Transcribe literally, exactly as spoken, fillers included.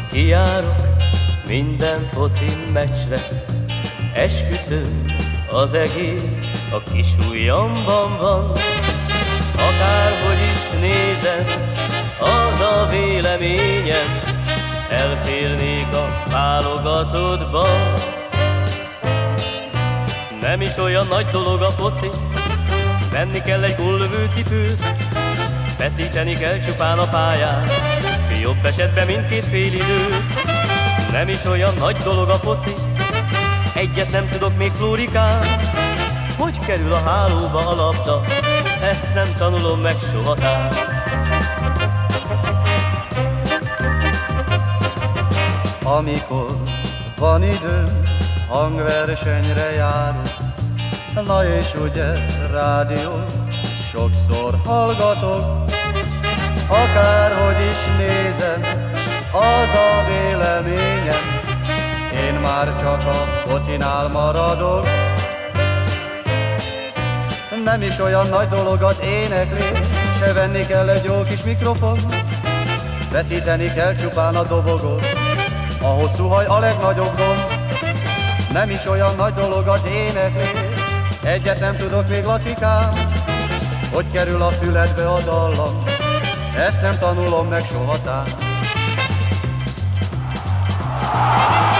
Kijárok minden foci meccsre, esküszöm, az egész a kis ujjamban van. Akárhogy is nézem, az a véleményem, elférnék a válogatottba. Nem is olyan nagy dolog a foci, venni kell egy góllövő cipőt, feszíteni kell csupán a pályán, jobb esetben mindkét félidőt. Nem is olyan nagy dolog a foci, egyet nem tudok még, Flórikám, hogy kerül a hálóba a labda, ezt nem tanulom meg sohatán. Amikor van időm, hangversenyre járok, na és ugye rádió, sokszor hallgatok. Akárhogy is nézem, az a véleményem, én már csak a focinál maradok. Nem is olyan nagy dolog az éneklés, se venni kell egy jó kis mikrofon, veszíteni kell csupán a dobogot, a hosszú haj a legnagyobb gond. Nem is olyan nagy dolog az éneklés, egyet nem tudok még, Lacikám, hogy kerül a füledbe a dallam, ezt nem tanulom meg sohatán.